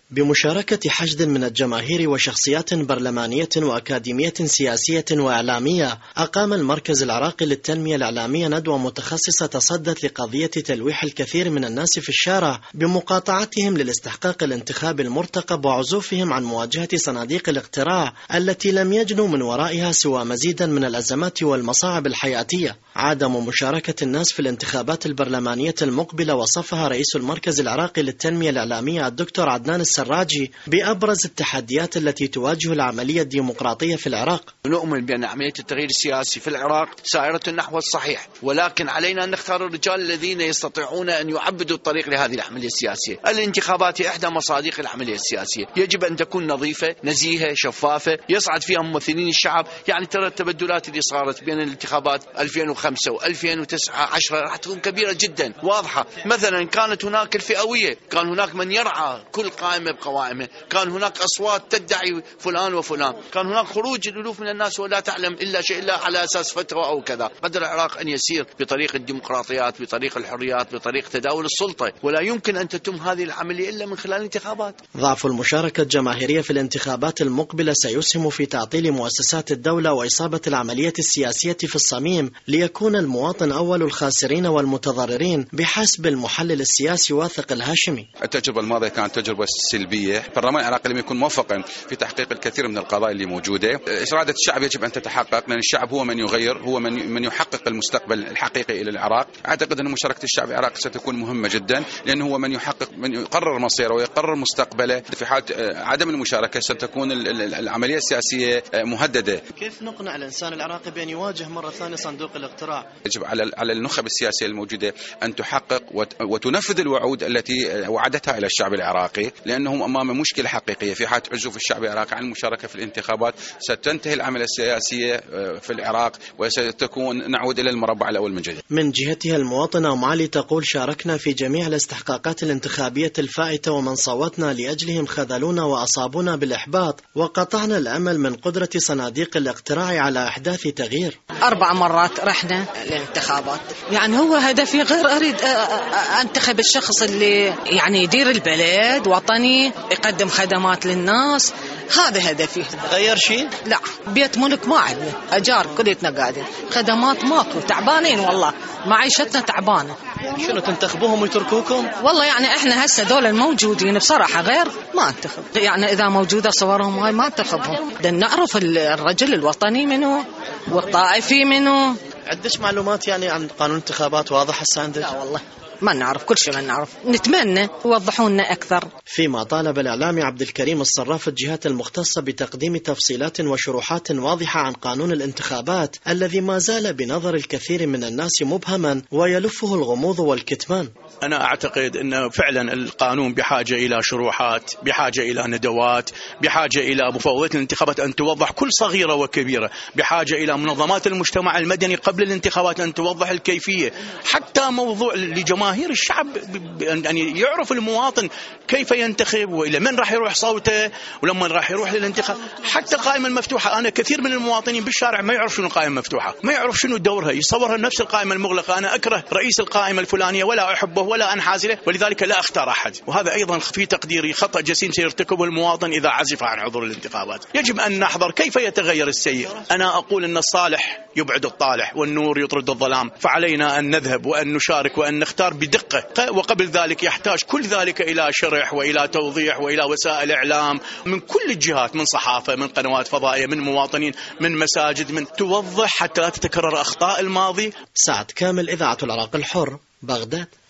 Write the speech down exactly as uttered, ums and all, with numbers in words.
بمشاركة حشد من الجماهير وشخصيات برلمانية وأكاديمية سياسية وإعلامية، أقام المركز العراقي للتنمية الإعلامية ندوة متخصصة تصدت لقضية تلويح الكثير من الناس في الشارع بمقاطعتهم للاستحقاق الانتخابي المرتقب وعزوفهم عن مواجهة صناديق الاقتراع التي لم يجنوا من ورائها سوى مزيدا من الأزمات والمصاعب الحياتية. عدم مشاركة الناس في الانتخابات البرلمانية المقبلة وصفها رئيس المركز العراقي للتنمية الإعلامية الدكتور عدنان السراجي بأبرز التحديات التي تواجه العملية الديمقراطية في العراق. نؤمن بأن عملية التغيير السياسي في العراق سائرة النحو الصحيح، ولكن علينا أن نختار الرجال الذين يستطيعون أن يعبدوا الطريق لهذه العملية السياسية. الانتخابات هي إحدى مصادق العملية السياسية، يجب أن تكون نظيفة نزيهة شفافة يصعد فيها ممثلين الشعب. يعني ترى التبدلات اللي صارت بين الانتخابات ألفين وخمسة وألفين وتسعة عشرة راح تكون كبيرة جدا واضحة. مثلا كانت هناك الفئوية، كان هناك من يرعى كل قائمة بقوائمه، كان هناك أصوات تدعي فلان وفلان، كان هناك خروج الألوف من الناس ولا تعلم إلا شيء إلا على أساس فتوى أو كذا. قدر العراق أن يسير بطريق الديمقراطيات، بطريق الحريات، بطريق تداول السلطة، ولا يمكن أن تتم هذه العملية إلا من خلال الانتخابات. ضعف المشاركة الجماهيرية في الانتخابات المقبلة سيسهم في تعطيل مؤسسات الدولة وإصابة العملية السياسية في الصميم، ليكون المواطن أول الخاسرين والمتضررين بحسب المحلل السياسي واثق الهاشمي. التجربة الماضية كانت تجربة سلبية. البرلمان العراقي لم يكن موفقا في تحقيق الكثير من القضايا اللي موجودة. إرادة الشعب يجب أن تتحقق، لأن الشعب هو من يغير، هو من من يحقق المستقبل الحقيقي إلى العراق. أعتقد أن مشاركة الشعب العراقي ستكون مهمة جدا، لأنه هو من يحقق من يقرر مصيره ويقرر مستقبله. في حال عدم المشاركة ستكون العملية السياسية مهددة. كيف نقنع الإنسان العراقي بأن يواجه مرة ثانية صندوق الاقتراع؟ يجب على على النخب السياسية الموجودة أن تحقق وتنفذ الوعود التي وعدتها إلى الشعب العراقي، لأنهم أمام مشكلة حقيقية. في حال عزوف الشعب العراقي عن المشاركة في الانتخابات ستنتهي العملية السياسية في العراق وستكون نعود إلى المربع الأول من جديد. من جهتها المواطنة أم علي تقول: شاركنا في جميع الاستحقاقات الانتخابية الفائتة، ومن صوتنا لأجلهم خذلونا وأصابونا بالإحباط، وقطعنا الأمل من قدرة صناديق الاقتراع على إحداث تغيير. أربع مرات رحنا الانتخابات، يعني هو هدفي غير أريد أنتخب الشخص اللي يعني يدير البلد، وطني، يقدم خدمات للناس، هذا هدفي. غير شيء؟ لا، بيت ملك ما عندنا، أجار كليتنا قاعدين، خدمات ماكو، تعبانين والله، معيشتنا تعبانة. شنو تنتخبوهم ويتركوكم؟ والله يعني احنا هسه دول الموجودين بصراحة غير ما انتخب، يعني إذا موجودة صورهم هاي ما انتخبهم، لأن نعرف الرجل الوطني منه والطائفي منه. عندش معلومات يعني عن قانون انتخابات واضح هسه عندك؟ لا والله ما نعرف، كل شيء ما نعرف، نتمنى يوضحوا لنا أكثر. فيما طالب الإعلامي عبد الكريم الصراف الجهات المختصة بتقديم تفصيلات وشروحات واضحة عن قانون الانتخابات الذي ما زال بنظر الكثير من الناس مبهما ويلفه الغموض والكتمان. أنا أعتقد أن فعلا القانون بحاجة إلى شروحات، بحاجة إلى ندوات، بحاجة إلى مفوضية الانتخابات أن توضح كل صغيرة وكبيرة، بحاجة إلى منظمات المجتمع المدني قبل الانتخابات أن توضح الكيفية، حتى موضوع لجماهير الشعب أن يعرف المواطن كيف ينتخب وإلى من راح يروح صوته ولما راح يروح للانتخاب. حتى قائمة المفتوحة، أنا كثير من المواطنين بالشارع ما يعرف شنو قائمة مفتوحة، ما يعرف شنو دورها، يصورها نفس القائمة المغلقة. أنا أكره رئيس القائمة الفلانية ولا أحبه ولا أنحاز له، ولذلك لا أختار أحد. وهذا أيضا في تقديري خطأ جسيم سيرتكبه المواطن إذا عزف عن حضور الانتخابات. يجب أن نحضر كيف يتغير السير. أنا أقول أن الصالح يبعد الطالح والنور يطرد الظلام، فعلينا أن نذهب وأن نشارك وأن نختار بدقة، وقبل ذلك يحتاج كل ذلك إلى شرح وإلى توضيح وإلى وسائل إعلام من كل الجهات، من صحافة، من قنوات فضائية، من مواطنين، من مساجد، من توضح حتى لا تتكرر أخطاء الماضي. سعد كامل، إذاعة العراق الحر، بغداد.